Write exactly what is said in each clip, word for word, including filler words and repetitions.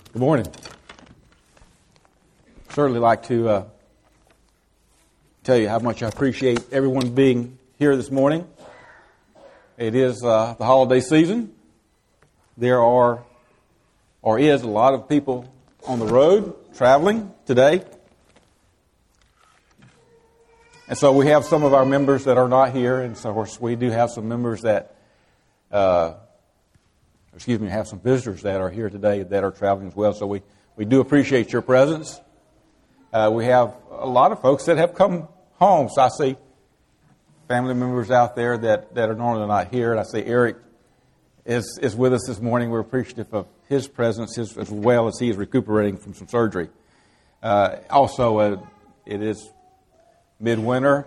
Good morning. Certainly like to uh, tell you how much I appreciate everyone being here this morning. It is uh, the holiday season. There are, or is, a lot of people on the road traveling today. And so we have some of our members that are not here, and so of course we do have some members that, uh, excuse me, have some visitors that are here today that are traveling as well. So we, we do appreciate your presence. Uh, we have a lot of folks that have come home. So I see family members out there that, that are normally not here. And I see Eric is is with us this morning. We're appreciative of his presence his, as well as he is recuperating from some surgery. Uh, also, uh, it is midwinter,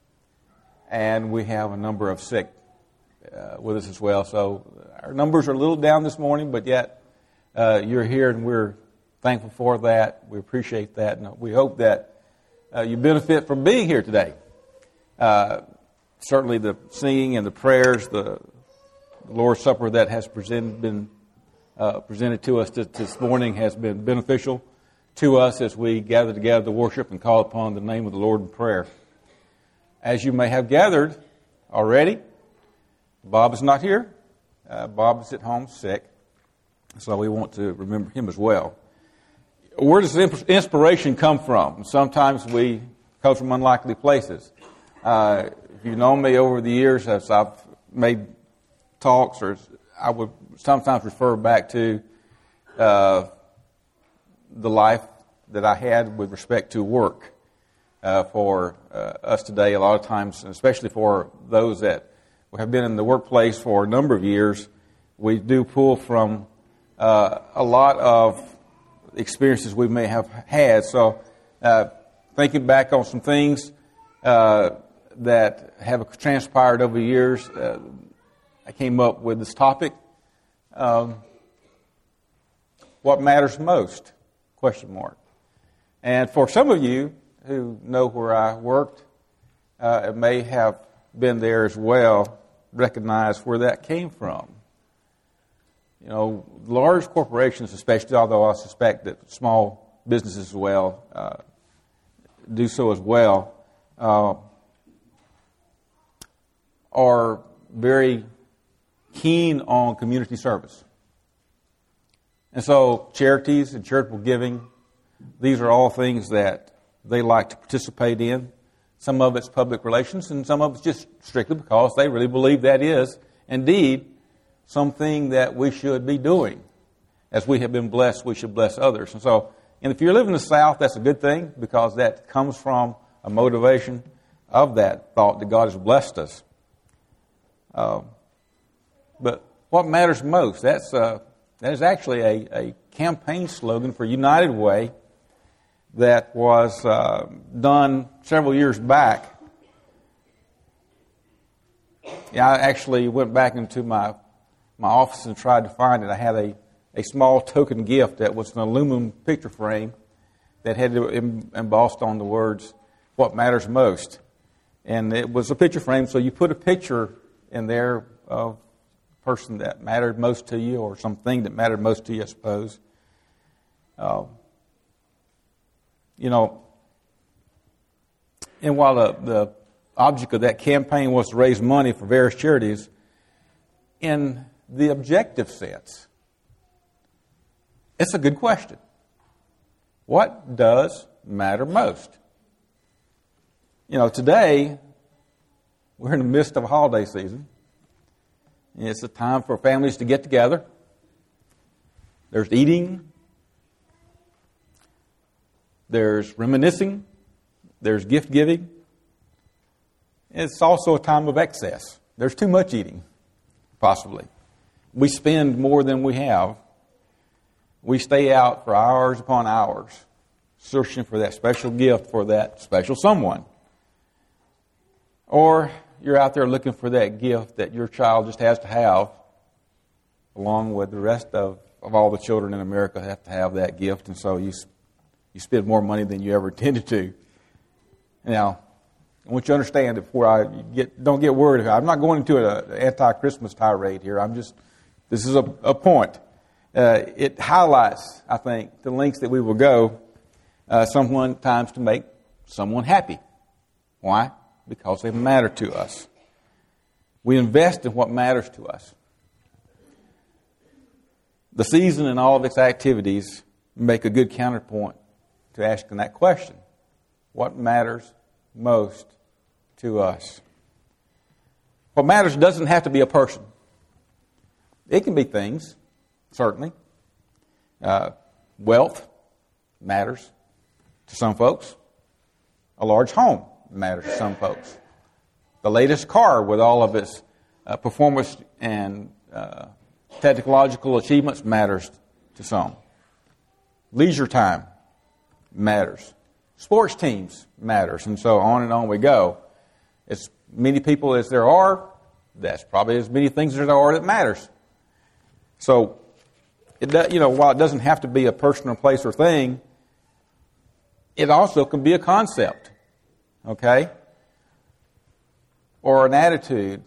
and we have a number of sick uh, with us as well. So our numbers are a little down this morning, but yet uh, you're here, and we're thankful for that. We appreciate that, and we hope that uh, you benefit from being here today. Uh, certainly, the singing and the prayers, the Lord's Supper that has presented, been uh, presented to us this, this morning has been beneficial to us as we gather together to worship and call upon the name of the Lord in prayer. As you may have gathered already, Bob is not here. Uh, Bob is at home sick, so we want to remember him as well. Where does inspiration come from? Sometimes we come from unlikely places. Uh, if you've known me over the years, as I've made talks, or I would sometimes refer back to uh, the life that I had with respect to work uh, for uh, us today. A lot of times, especially for those that have been in the workplace for a number of years, we do pull from uh, a lot of experiences we may have had. So uh, thinking back on some things uh, that have transpired over the years, uh, I came up with this topic. Um, what matters most? Question mark. And for some of you who know where I worked, uh, it may have been there as well, recognize where that came from. You know, large corporations especially, although I suspect that small businesses as well uh, do so as well, uh, are very keen on community service. And so charities and charitable giving, these are all things that they like to participate in. Some of it's public relations, and some of it's just strictly because they really believe that is indeed something that we should be doing. As we have been blessed, we should bless others. And so, and if you live in the South, that's a good thing, because that comes from a motivation of that thought that God has blessed us. Uh, but what matters most? That's uh, that is actually a, a campaign slogan for United Way that was uh, done several years back. Yeah, I actually went back into my my office and tried to find it. I had a, a small token gift that was an aluminum picture frame that had embossed on the words, "What matters most." And it was a picture frame, so you put a picture in there of the person that mattered most to you, or something that mattered most to you, I suppose. Uh, you know, and while the, the object of that campaign was to raise money for various charities, in the objective sense, it's a good question. What does matter most? You know, today, we're in the midst of a holiday season. It's a time for families to get together. There's eating. There's reminiscing. There's gift giving. It's also a time of excess. There's too much eating, possibly. We spend more than we have. We stay out for hours upon hours, searching for that special gift for that special someone. Or you're out there looking for that gift that your child just has to have, along with the rest of, of all the children in America have to have that gift, and so you you spend more money than you ever intended to. Now, I want you to understand before I get, don't get worried. I'm not going into an anti-Christmas tirade here. I'm just, this is a, a point. uh, it highlights, I think, the lengths that we will go uh, sometimes to make someone happy. Why? Because they matter to us. We invest in what matters to us. The season and all of its activities make a good counterpoint to asking that question. What matters most to us? What matters doesn't have to be a person. It can be things, certainly. Uh, wealth matters to some folks. A large home matters to some folks. The latest car with all of its uh, performance and uh, technological achievements matters to some. Leisure time matters. Sports teams matters, and so on and on we go. As many people as there are, that's probably as many things as there are that matters. So, it does, you know, while it doesn't have to be a person or place or thing, it also can be a concept, okay, or an attitude.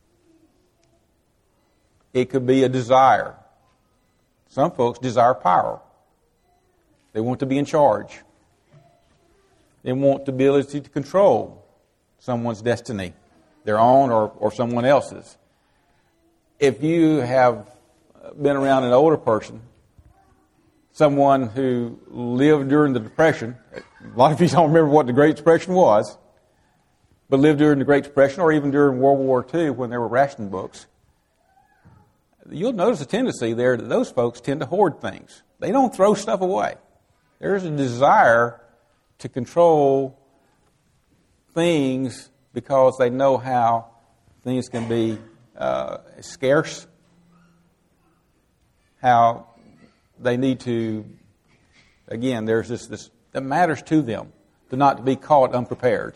It could be a desire. Some folks desire power. They want to be in charge. They want the ability to control someone's destiny, their own or, or someone else's. If you have been around an older person, someone who lived during the Depression, a lot of you don't remember what the Great Depression was, but lived during the Great Depression or even during World War Two when there were ration books, you'll notice a tendency there that those folks tend to hoard things. They don't throw stuff away. There's a desire to control things because they know how things can be uh, scarce, how they need to, again, there's this, this that matters to them, to not be caught unprepared.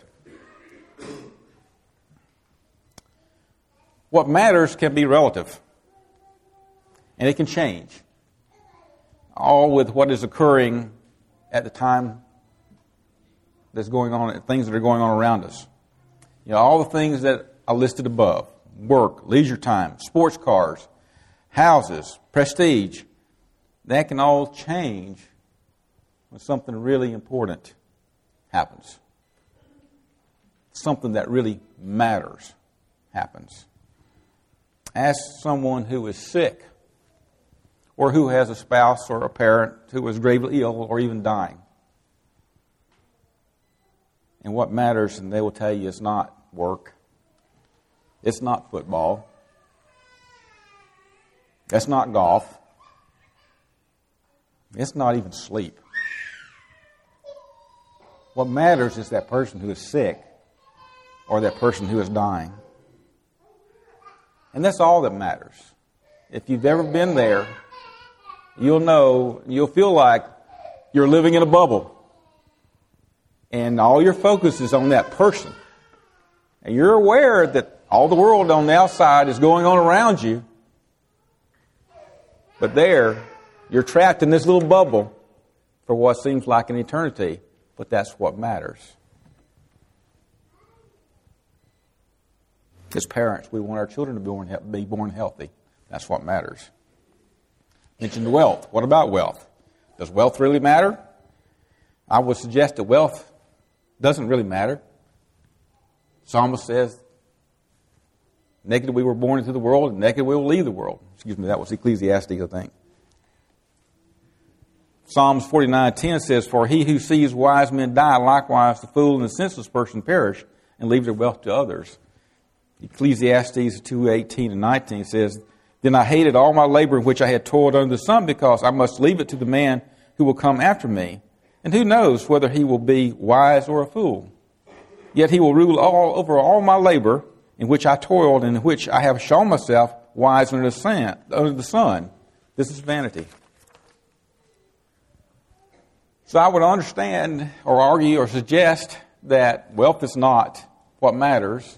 What matters can be relative, and it can change, all with what is occurring at the time that's going on, things that are going on around us. You know, all the things that are listed above: work, leisure time, sports cars, houses, prestige. That can all change when something really important happens. Something that really matters happens. Ask someone who is sick, or who has a spouse or a parent who is gravely ill or even dying. And what matters, and they will tell you, it's not work. It's not football. It's not golf. It's not even sleep. What matters is that person who is sick or that person who is dying. And that's all that matters. If you've ever been there, you'll know, you'll feel like you're living in a bubble. And all your focus is on that person. And you're aware that all the world on the outside is going on around you. But there, you're trapped in this little bubble for what seems like an eternity. But that's what matters. As parents, we want our children to be born, be born healthy. That's what matters. Mentioned wealth. What about wealth? Does wealth really matter? I would suggest that wealth doesn't really matter. Psalmist says, naked we were born into the world, and naked we will leave the world. Excuse me, that was Ecclesiastes, I think. Psalms forty-nine ten says, for he who sees wise men die, likewise the fool and the senseless person perish, and leave their wealth to others. Ecclesiastes two eighteen and nineteen says, then I hated all my labor in which I had toiled under the sun, because I must leave it to the man who will come after me. And who knows whether he will be wise or a fool? Yet he will rule all over all my labor in which I toiled, and in which I have shown myself wise under the sun. Under the sun. This is vanity. So I would understand or argue or suggest that wealth is not what matters.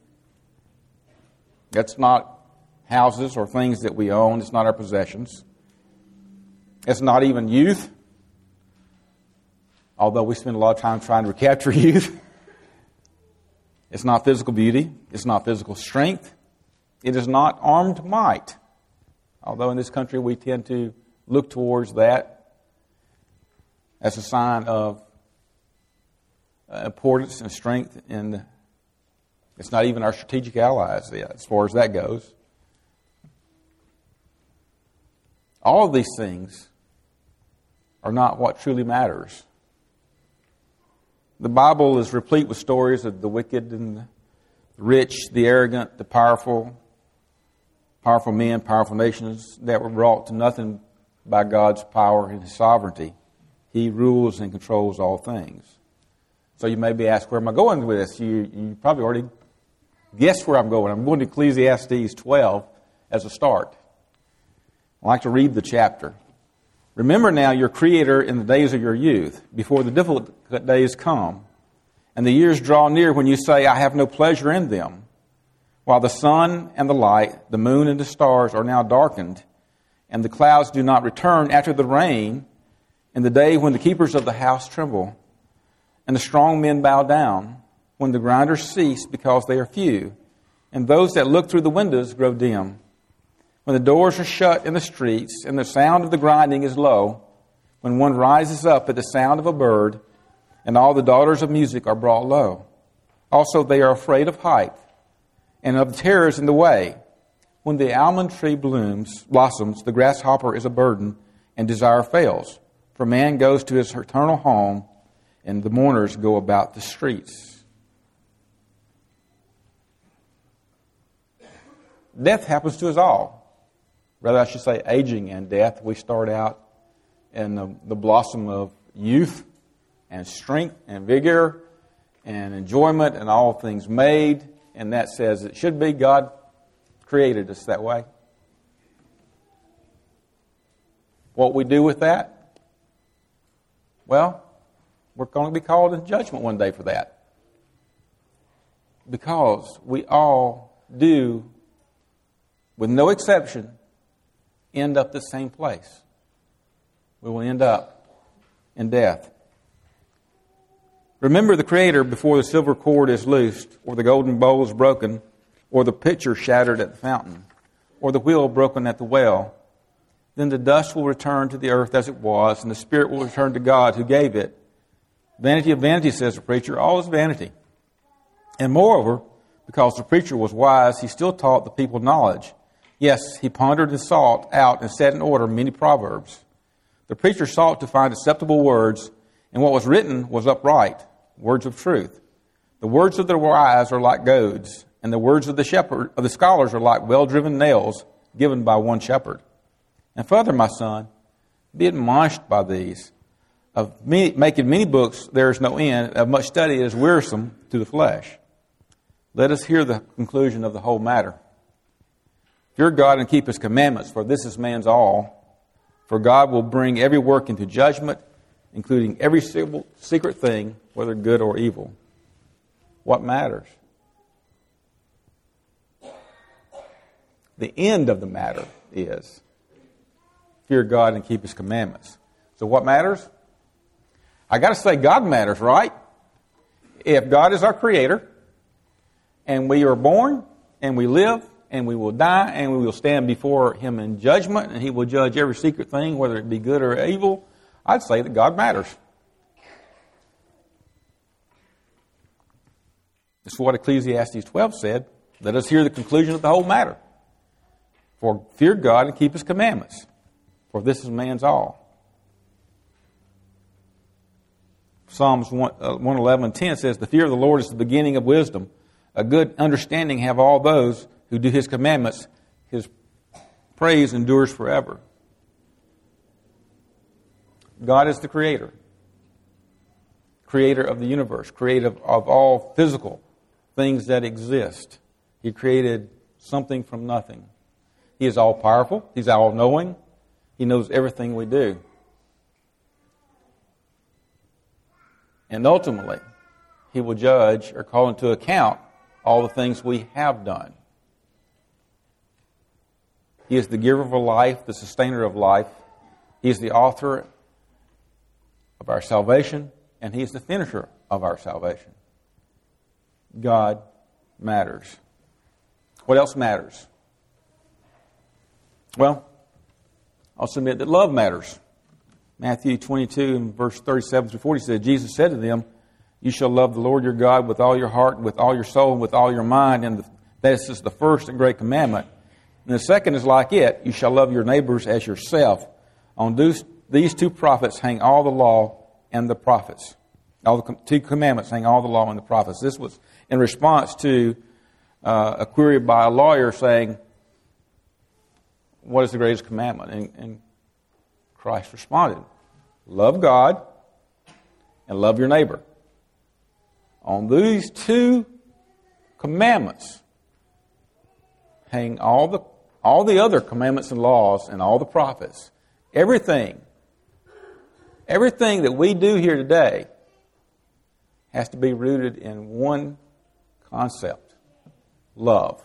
That's not houses or things that we own. It's not our possessions. It's not even youth, although we spend a lot of time trying to recapture youth. It's not physical beauty. It's not physical strength. It is not armed might, Although in this country we tend to look towards that as a sign of uh, importance and strength, and it's not even our strategic allies yet, as far as that goes. All of these things are not what truly matters. The Bible is replete with stories of the wicked and the rich, the arrogant, the powerful, powerful men, powerful nations that were brought to nothing by God's power and His sovereignty. He rules and controls all things. So you may be asked, where am I going with this? You, you probably already guessed where I'm going. I'm going to Ecclesiastes twelve as a start. I'd like to read the chapter. Remember now your Creator in the days of your youth, before the difficult days come, and the years draw near when you say, I have no pleasure in them. While the sun and the light, the moon and the stars are now darkened, and the clouds do not return after the rain, in the day when the keepers of the house tremble, and the strong men bow down, when the grinders cease because they are few, and those that look through the windows grow dim. When the doors are shut in the streets, and the sound of the grinding is low, when one rises up at the sound of a bird, and all the daughters of music are brought low. Also they are afraid of height, and of terrors in the way. When the almond tree blooms, blossoms, the grasshopper is a burden, and desire fails. For man goes to his eternal home, and the mourners go about the streets. Death happens to us all. Rather, I should say aging and death. We start out in the, the blossom of youth and strength and vigor and enjoyment and all things made. And that says it should be. God created us that way. What we do with that? Well, we're going to be called in judgment one day for that. Because we all do, with no exception, end up the same place. We will end up in death. Remember the Creator before the silver cord is loosed, or the golden bowl is broken, or the pitcher shattered at the fountain, or the wheel broken at the well. Then the dust will return to the earth as it was, and the spirit will return to God who gave it. Vanity of vanity, says the preacher, all is vanity. And moreover, because the preacher was wise, he still taught the people knowledge. Yes, he pondered and sought out and set in order many proverbs. The preacher sought to find acceptable words, and what was written was upright, words of truth. The words of the wise are like goads, and the words of the shepherd of the scholars are like well-driven nails given by one shepherd. And further, my son, be admonished by these. Of many, making many books there is no end, of much study is wearisome to the flesh. Let us hear the conclusion of the whole matter. Fear God and keep His commandments, for this is man's all. For God will bring every work into judgment, including every secret thing, whether good or evil. What matters? The end of the matter is fear God and keep His commandments. So what matters? I got to say God matters, right? If God is our Creator, and we are born, and we live, and we will die, and we will stand before Him in judgment, and He will judge every secret thing, whether it be good or evil, I'd say that God matters. That's what Ecclesiastes twelve said. Let us hear the conclusion of the whole matter. For fear God and keep His commandments, for this is man's all. Psalms one eleven ten says, the fear of the Lord is the beginning of wisdom. A good understanding have all those who do His commandments. His praise endures forever. God is the Creator. Creator of the universe. Creator of all physical things that exist. He created something from nothing. He is all-powerful. He's all-knowing. He knows everything we do. And ultimately, He will judge or call into account all the things we have done. He is the giver of life, the sustainer of life. He is the author of our salvation, and He is the finisher of our salvation. God matters. What else matters? Well, I'll submit that love matters. Matthew twenty-two and verse thirty-seven through forty said, Jesus said to them, you shall love the Lord your God with all your heart, with all your soul, and with all your mind. And this is the first and great commandment. And the second is like it. You shall love your neighbors as yourself. On these, these two prophets hang all the law and the prophets. All the two commandments hang all the law and the prophets. This was in response to uh, a query by a lawyer saying, what is the greatest commandment? And, and Christ responded, love God and love your neighbor. On these two commandments hang all the all the other commandments and laws and all the prophets. Everything, everything that we do here today has to be rooted in one concept: love.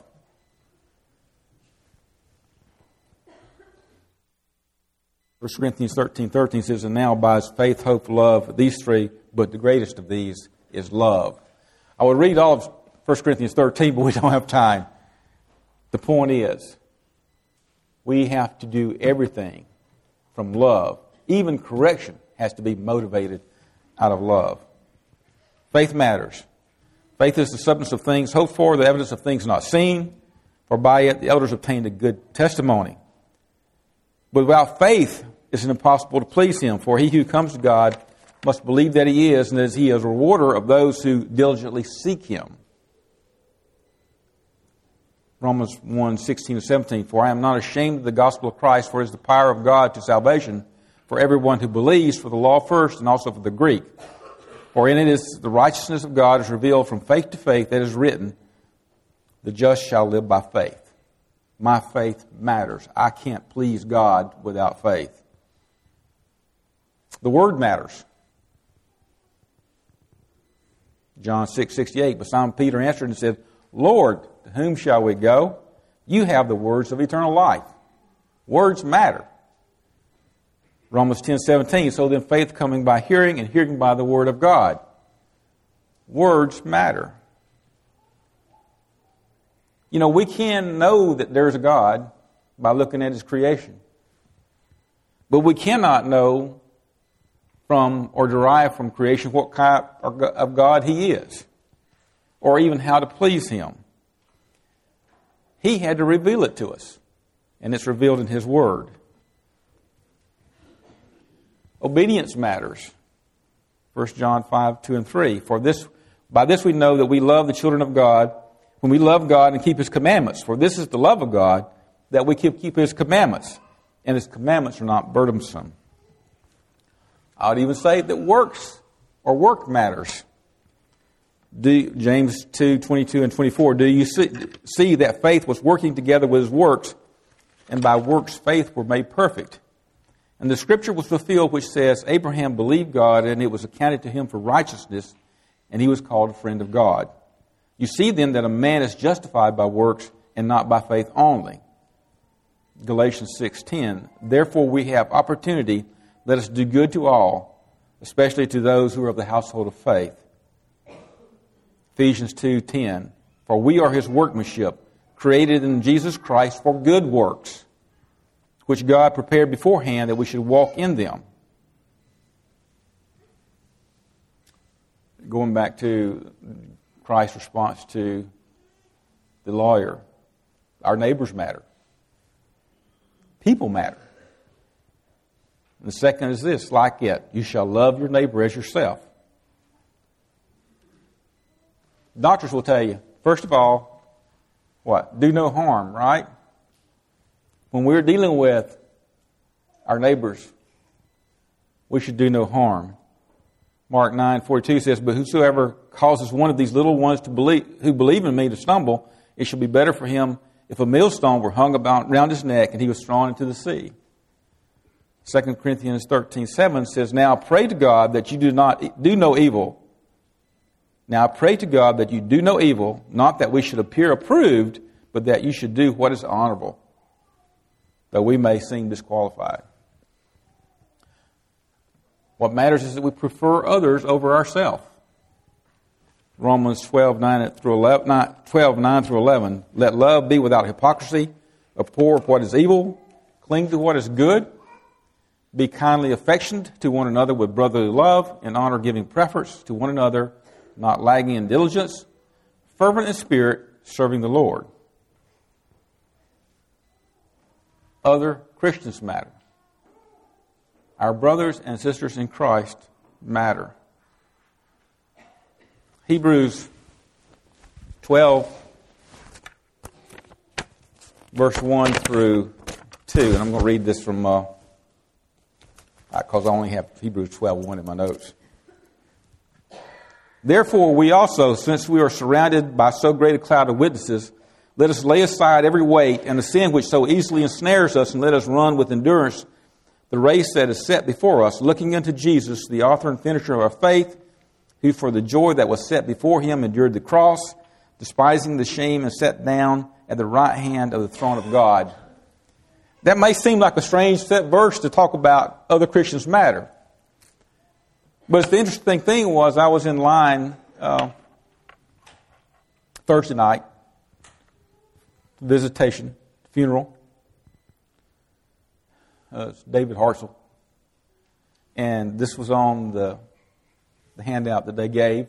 First Corinthians thirteen thirteen says, and now abides faith, hope, love, these three, but the greatest of these is love. I would read all of First Corinthians thirteen, but we don't have time. The point is, we have to do everything from love. Even correction has to be motivated out of love. Faith matters. Faith is the substance of things hoped for, the evidence of things not seen, for by it the elders obtained a good testimony. But without faith, it's impossible to please Him, for he who comes to God must believe that He is, and that He is a rewarder of those who diligently seek Him. Romans one, sixteen to seventeen, for I am not ashamed of the gospel of Christ, for it is the power of God to salvation for everyone who believes, for the law first, and also for the Greek. For in it is the righteousness of God is revealed from faith to faith, that is written, the just shall live by faith. My faith matters. I can't please God without faith. The Word matters. John six sixty-eight, but Simon Peter answered and said, Lord, to whom shall we go? You have the words of eternal life. Words matter. Romans ten seventeen, so then faith coming by hearing, and hearing by the Word of God. Words matter. You know, we can know that there's a God by looking at His creation. But we cannot know from or derive from creation what kind of God He is, or even how to please Him. He had to reveal it to us, and it's revealed in His Word. Obedience matters. First John five, two and three. For this, by this we know that we love the children of God, when we love God and keep His commandments. For this is the love of God, that we keep, keep His commandments, and His commandments are not burdensome. I would even say that works or work matters. Do, James two, twenty-two and twenty-four, do you see, see that faith was working together with His works, and by works faith were made perfect? And the Scripture was fulfilled which says, Abraham believed God, and it was accounted to him for righteousness, and he was called a friend of God. You see then that a man is justified by works and not by faith only. Galatians six ten, therefore we have opportunity, let us do good to all, especially to those who are of the household of faith. Ephesians two ten, for we are His workmanship, created in Jesus Christ for good works, which God prepared beforehand that we should walk in them. Going back to Christ's response to the lawyer, our neighbors matter. People matter. And the second is this, like it, you shall love your neighbor as yourself. Doctors will tell you, first of all, what? Do no harm, right? When we're dealing with our neighbors, we should do no harm. Mark nine forty-two says, but whosoever causes one of these little ones to believe, who believe in me to stumble, it should be better for him if a millstone were hung about round his neck and he was thrown into the sea. Second Corinthians thirteen seven says, now pray to God that you do not do no evil. Now pray to God that you do no evil, not that we should appear approved, but that you should do what is honorable, though we may seem disqualified. What matters is that we prefer others over ourselves. Romans twelve, nine through eleven, twelve, nine through eleven. Let love be without hypocrisy, abhor what is evil, cling to what is good, Be kindly affectioned to one another with brotherly love, and honor, giving preference to one another, not lagging in diligence, fervent in spirit, serving the Lord. Other Christians matter. Our brothers and sisters in Christ matter. Hebrews twelve, verse one through two, and I'm going to read this from, uh, because I only have Hebrews twelve one in my notes. Therefore, we also, since we are surrounded by so great a cloud of witnesses, let us lay aside every weight and the sin which so easily ensnares us, and let us run with endurance the race that is set before us, looking unto Jesus, the author and finisher of our faith, who for the joy that was set before him endured the cross, despising the shame, and sat down at the right hand of the throne of God. That may seem like a strange set verse to talk about other Christians matter. But the interesting thing was I was in line uh, Thursday night, visitation, funeral. Uh, it's David Hartzell. And this was on the, the handout that they gave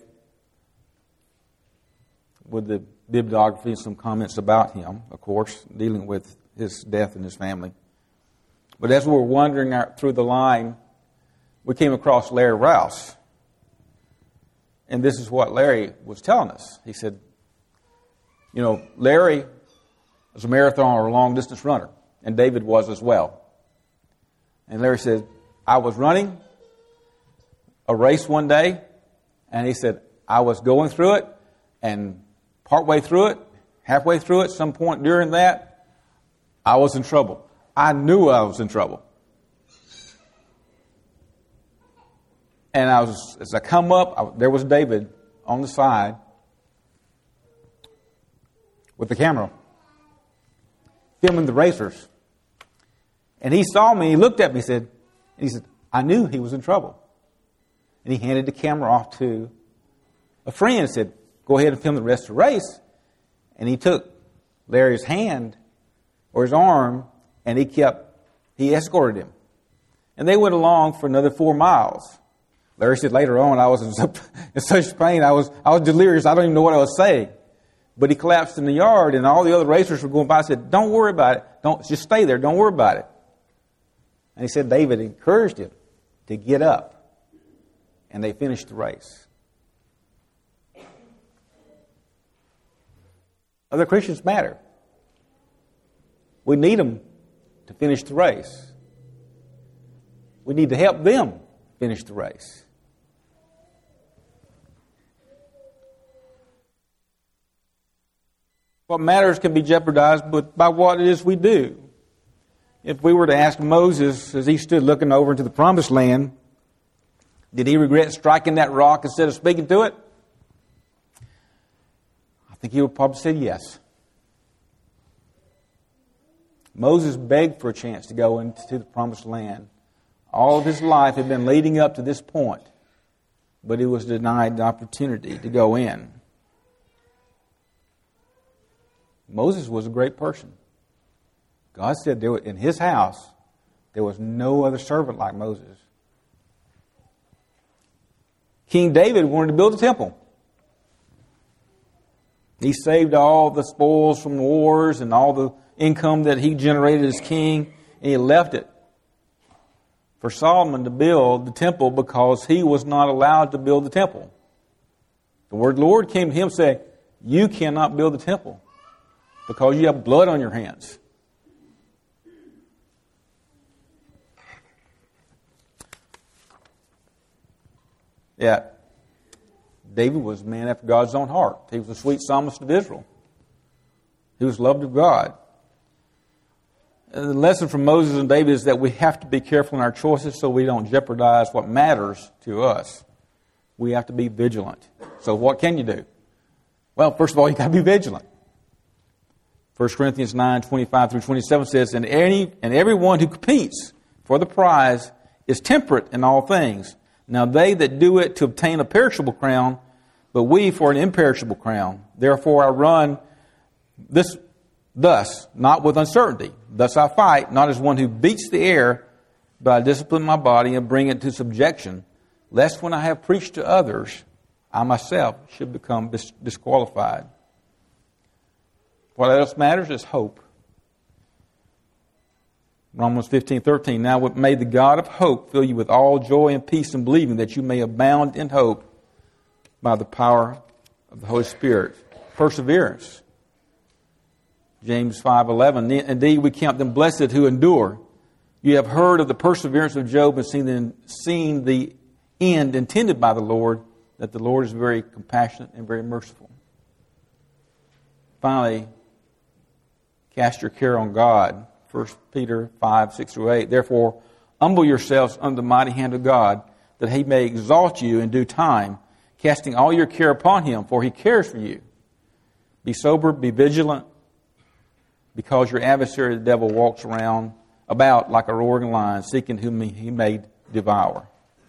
with the bibliography and some comments about him, of course, dealing with his death and his family. But as we were wandering out through the line, we came across Larry Rouse. And this is what Larry was telling us. He said, you know, Larry was a marathon or a long-distance runner, and David was as well. And Larry said, I was running a race one day, and he said, I was going through it, and partway through it, halfway through it, some point during that, I was in trouble. I knew I was in trouble. And I was, as I come up, I, there was David on the side with the camera, filming the racers. And he saw me, he looked at me, and said, and he said, I knew he was in trouble. And he handed the camera off to a friend and said, go ahead and film the rest of the race. And he took Larry's hand or his arm, and he kept, he escorted him. And they went along for another four miles. Larry said later on, I was in, so, in such pain, I was I was delirious, I don't even know what I was saying. But he collapsed in the yard, and all the other racers were going by. I said, don't worry about it. Don't just stay there. Don't worry about it. And he said David encouraged him to get up. And they finished the race. Other Christians matter. We need them to finish the race. We need to help them finish the race. What matters can be jeopardized but by what it is we do. If we were to ask Moses as he stood looking over into the promised land, did he regret striking that rock instead of speaking to it? I think he would probably say yes. Moses begged for a chance to go into the promised land. All of his life had been leading up to this point, but he was denied the opportunity to go in. Moses was a great person. God said there was, in his house, there was no other servant like Moses. King David wanted to build a temple. He saved all the spoils from wars and all the income that he generated as king, and he left it for Solomon to build the temple because he was not allowed to build the temple. The word Lord came to him saying, you cannot build the temple because you have blood on your hands. Yeah, David was a man after God's own heart. He was a sweet psalmist of Israel. He was loved of God. And the lesson from Moses and David is that we have to be careful in our choices so we don't jeopardize what matters to us. We have to be vigilant. So what can you do? Well, first of all, you've got to be vigilant. First Corinthians nine, twenty-five through twenty-seven says, And any and everyone who competes for the prize is temperate in all things. Now they that do it to obtain a perishable crown, but we for an imperishable crown. Therefore I run this thus, not with uncertainty. Thus I fight, not as one who beats the air, but I discipline my body and bring it to subjection, lest when I have preached to others, I myself should become dis- disqualified. What else matters is hope. Romans fifteen thirteen. Now may the God of hope fill you with all joy and peace in believing, that you may abound in hope by the power of the Holy Spirit. Perseverance. James five eleven. Indeed, we count them blessed who endure. You have heard of the perseverance of Job and seen the, seen the end intended by the Lord, that the Lord is very compassionate and very merciful. Finally, cast your care on God. First Peter five, six through eight. Therefore, humble yourselves under the mighty hand of God, that He may exalt you in due time, casting all your care upon Him, for He cares for you. Be sober, be vigilant, because your adversary, the devil, walks around about like a roaring lion, seeking whom he may devour.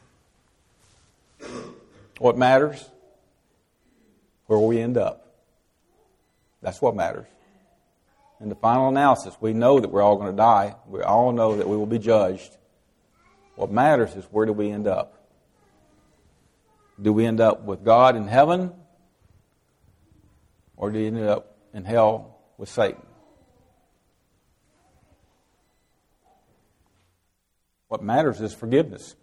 What matters? Where we end up. That's what matters. In the final analysis, we know that we're all going to die. We all know that we will be judged. What matters is, where do we end up? Do we end up with God in heaven? Or do we end up in hell with Satan? What matters is forgiveness.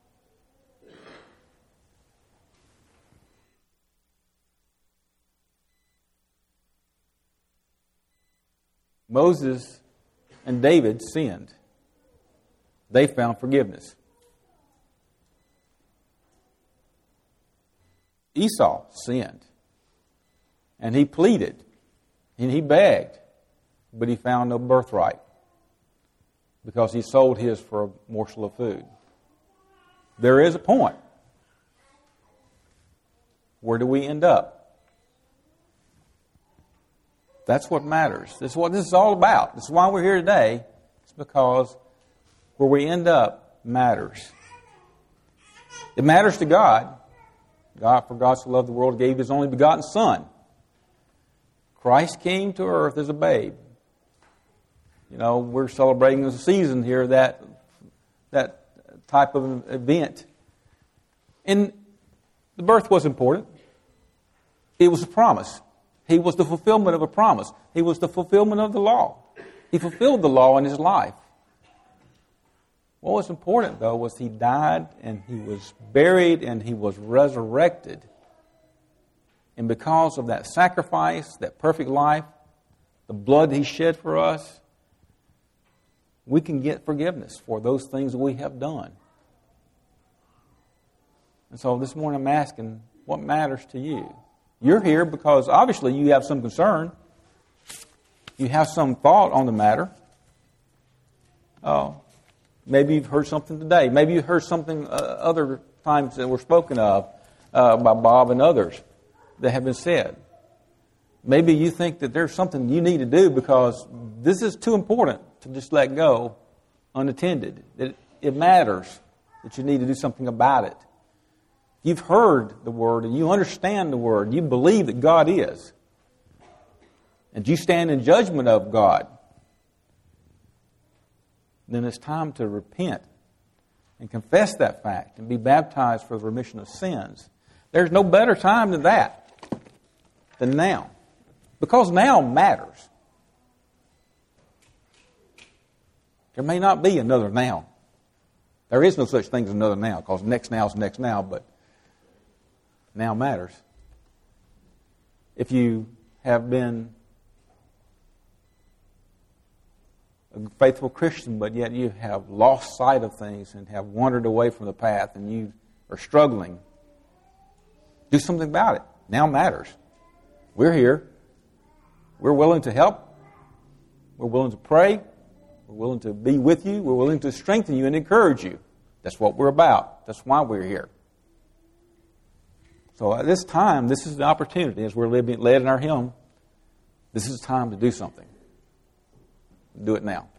Moses and David sinned. They found forgiveness. Esau sinned. And he pleaded. And he begged. But he found no birthright, because he sold his for a morsel of food. There is a point. Where do we end up? That's what matters. This is what this is all about. This is why we're here today. It's because where we end up matters. It matters to God. God, for God so loved the world, gave His only begotten Son. Christ came to earth as a babe. You know, we're celebrating a season here, that that type of event. And the birth was important. It was a promise. He was the fulfillment of a promise. He was the fulfillment of the law. He fulfilled the law in His life. What was important, though, was He died and He was buried and He was resurrected. And because of that sacrifice, that perfect life, the blood He shed for us, we can get forgiveness for those things that we have done. And so this morning I'm asking, what matters to you? You're here because obviously you have some concern. You have some thought on the matter. Oh, maybe you've heard something today. Maybe you've heard something uh, other times that were spoken of uh, by Bob and others that have been said. Maybe you think that there's something you need to do because this is too important to just let go unattended. That it matters that you need to do something about it. You've heard the Word and you understand the Word. You believe that God is. And you stand in judgment of God. Then it's time to repent and confess that fact and be baptized for the remission of sins. There's no better time than that, than now. Because now matters. There may not be another now. There is no such thing as another now, because next now is next now, but now matters. If you have been a faithful Christian, but yet you have lost sight of things and have wandered away from the path and you are struggling, do something about it. Now matters. We're here. We're willing to help. We're willing to pray. We're willing to be with you. We're willing to strengthen you and encourage you. That's what we're about. That's why we're here. So at this time, this is the opportunity, as we're led in our hymn, this is the time to do something. Do it now.